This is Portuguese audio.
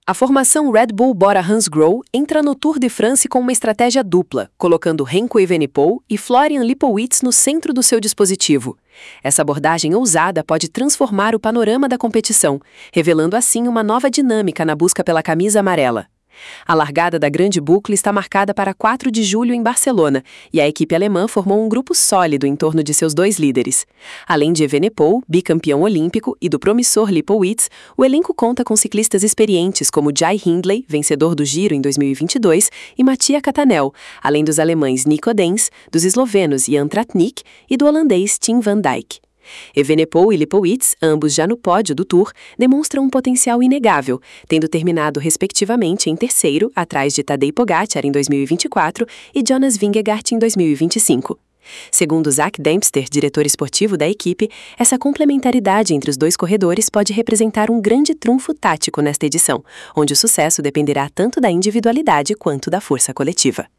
A formação Red Bull Bora-Hansgrohe entra no Tour de France com uma estratégia dupla, colocando Remco Evenepoel e Florian Lipowitz no centro do seu dispositivo. Essa abordagem ousada pode transformar o panorama da competição, revelando assim uma nova dinâmica na busca pela camisa amarela. A largada da Grande Boucle está marcada para 4 de julho em Barcelona, e a equipe alemã formou um grupo sólido em torno de seus dois líderes. Além de Evenepoel, bicampeão olímpico, e do promissor Lipowitz, o elenco conta com ciclistas experientes como Jai Hindley, vencedor do Giro em 2022, e Mattia Cattaneo, além dos alemães Nico Denz, dos eslovenos Jan Tratnik e do holandês Tim van Dijk. Evenepoel e Lipowitz, ambos já no pódio do Tour, demonstram um potencial inegável, tendo terminado respectivamente em terceiro, atrás de Tadej Pogacar em 2024 e Jonas Vingegaard em 2025. Segundo Zach Dempster, diretor esportivo da equipe, essa complementaridade entre os dois corredores pode representar um grande trunfo tático nesta edição, onde o sucesso dependerá tanto da individualidade quanto da força coletiva.